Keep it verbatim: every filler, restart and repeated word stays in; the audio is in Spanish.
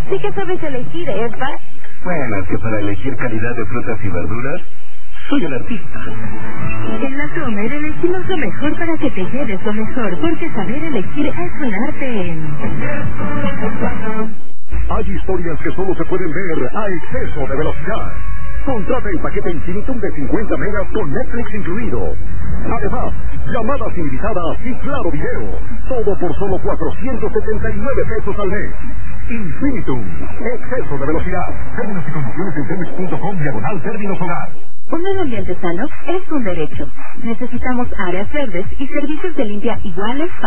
Sí que sabes elegir, ¿eh, Bart? Bueno, es que para elegir calidad de frutas y verduras, soy un artista. En la Comer elegimos lo mejor para que te lleves lo mejor, porque saber elegir es un arte en... Hay historias que solo se pueden ver a exceso de velocidad. Contrata el paquete Infinitum de cincuenta megas con Netflix incluido. Además, llamadas ilimitadas y claro video. Todo por solo cuatrocientos setenta y nueve pesos al mes. Infinitum. Exceso de velocidad. Términos y condiciones en telmex punto com diagonal términos hogar. Un medio ambiente sano es un derecho. Necesitamos áreas verdes y servicios de limpia iguales para